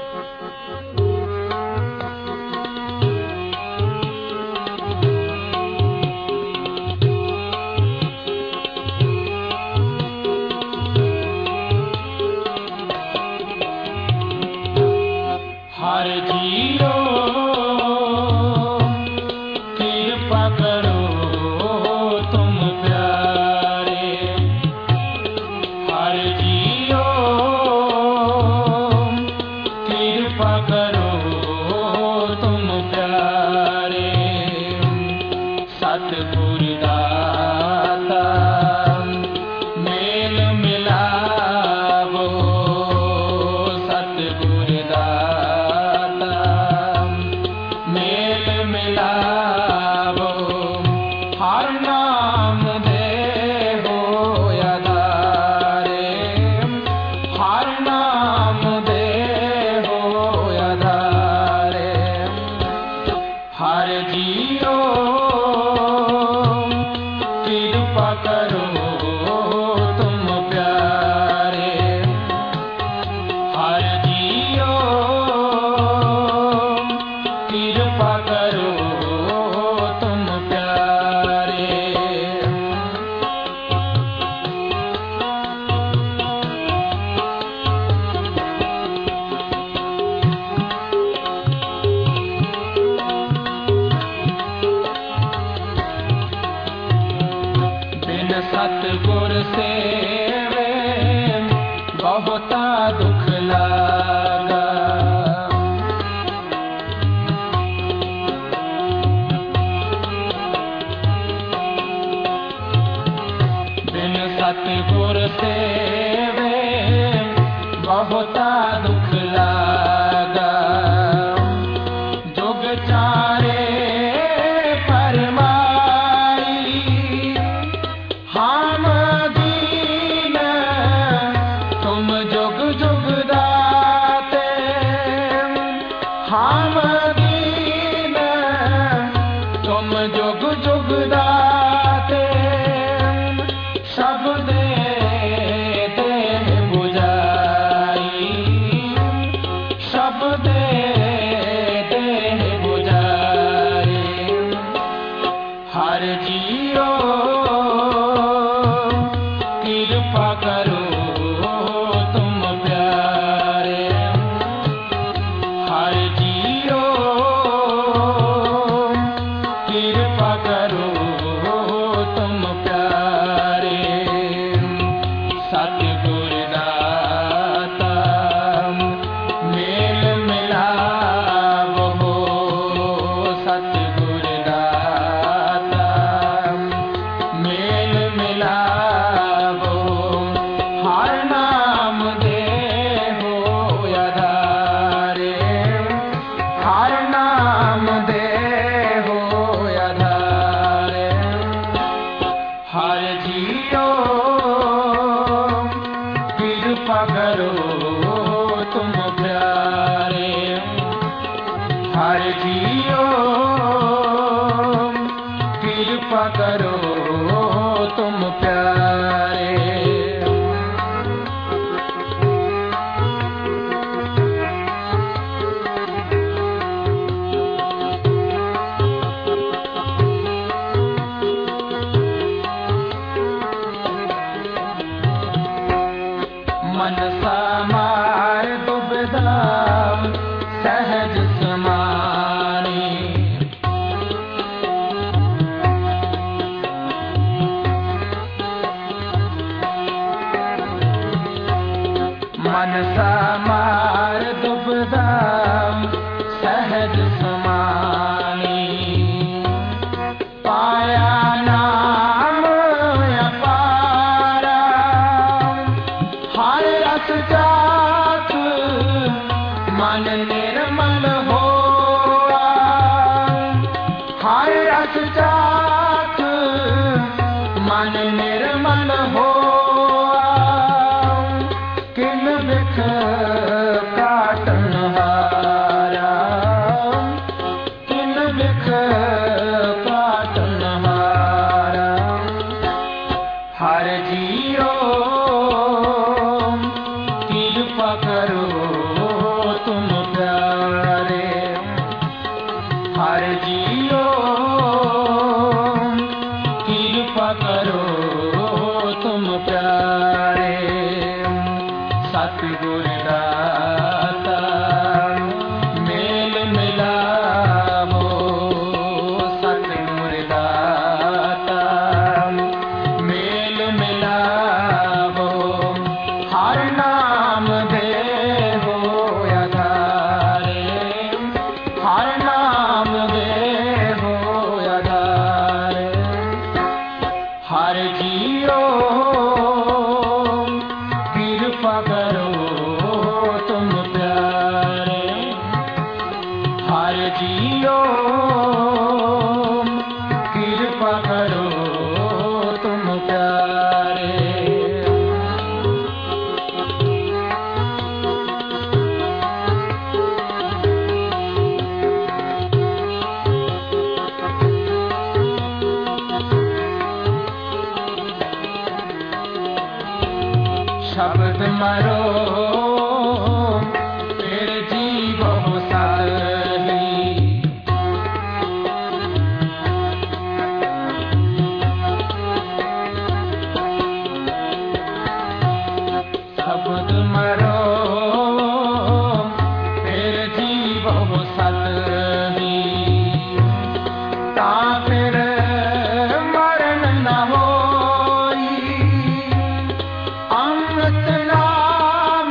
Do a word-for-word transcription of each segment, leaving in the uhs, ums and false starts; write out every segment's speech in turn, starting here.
हर जियो कृपा करो तुम प्यारे, हर जियो कृपा करो तुम प्यारे। सतगुर दाता मेल मिलावो, सतगुर दाता मेल मिलावो। हर नाम दे हो आधारे, हर नाम दे हो आधारे। हर जियो कृपा करो तुम प्यारे, हर जियो कृपा करो तुम प्यारे। बिन सतगुर सेवे बहुता दुख लागा, बिन सतगुर सेवे बहुता दुख लागा। जुग चारे परमाई हम दीन, तुम जुग जुग दाते। हम दीन तुम जुग जुग दाते। सब दे देह बुझाई, सब दे देह बुझाई। हर जियो कृपा करो तुम प्यारे, हर जियो कृपा करो तुम प्यारे। सतगुर दाता मेल मिलावो, सतगुर दाता मेल मिलावो। हर नाम दे हो आधारे, हर नाम दे हो आधारे। हर जियो कृपा करो तुम प्यारे, हर जियो कृपा करो तुम प्यारे। मन समार दुबदा सहज समानी, मन समार दुबदा सहज समानी। पाया नाम अपारा, हर रस चाख मन निर्मल होआ। हर रस चाख मन निर्मल होआ। किन बिख काटन हारा, किन बिख काटन हारा। हर जियो कृपा करो तुम सतगुरदाता मेल मिलावो, सतगुरदाता मेल मिलावो, हर नाम दे हो आधारे, हर नाम दे हो आधारे। हर जियो कृपा करो तुम प्यारे, हर जियो कृपा करो तुम प्यारे। शब्द मरो फिर जीवो सही, शब्द मरो फिर जीवो सही, ता फिर मरण न होई, अमृत नाम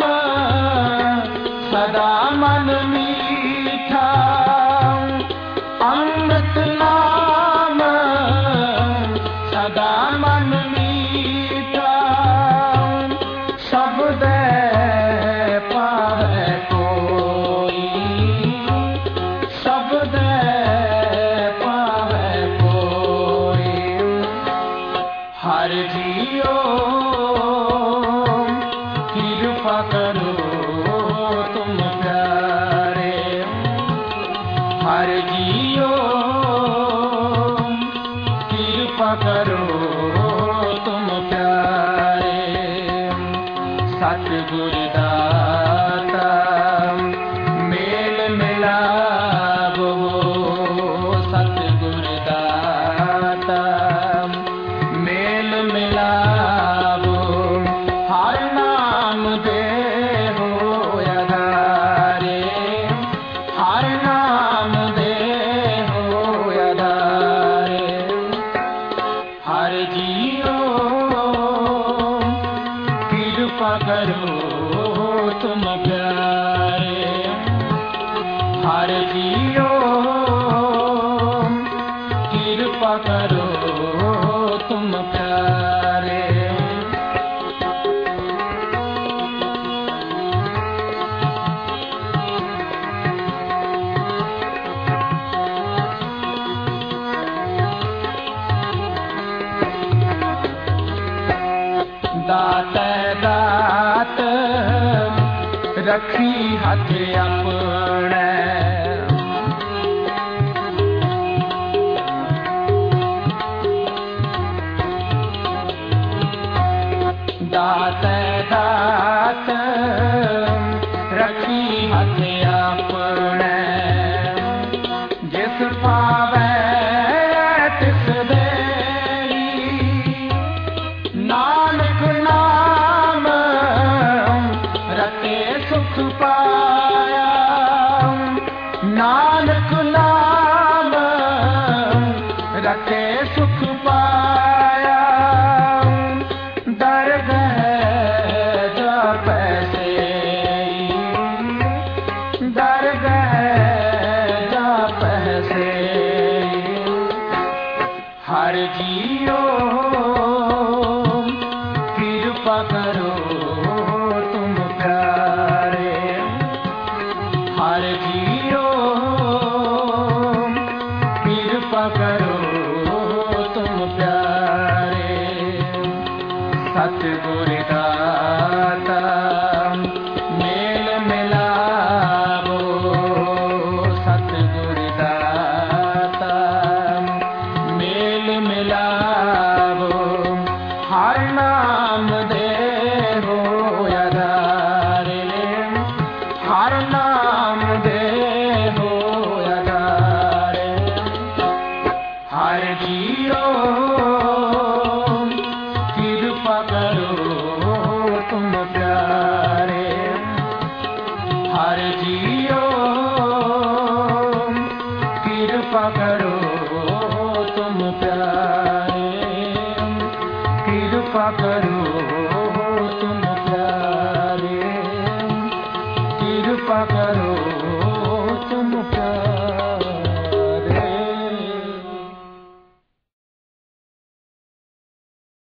सदा मन मीठा, अमृत नाम सदा मन मीठा, शब्द पावे कोई, शब्द पावे कोई। हर जियो कृपा करो तुम प्यारे, हर जियो कृपा करो तुम प्यारे। सतगुरदाता मेल मिलावो, सतगुरदाता मेल मिलावो, हर नाम दे हो आधारे, हर नाम दे हो आधारे। हर जियो कृपा करो तुम प्यारे, हर जियो कृपा करो तुम प्यारे। दात दात रखी हाथ अपने, दात दात रखी हाथ अपने, जिस पावे तिस देई, नानक नाम रते सुख पाया, नानक नाम रते सुख पाया। दरगह जा पैसे, दरगह जा पैसे, हर जियो कृपा करो तुम प्यारे, हर जियो कृपा करो तुम प्यारे। सतगुरदाता मेल मिलावो, सतगुरदाता मेल मिलावो, हर नाम दे हो आधारे, हर नाम दे हो आधारे। हर जियो कृपा करो तुम प्यारे, पकड़ो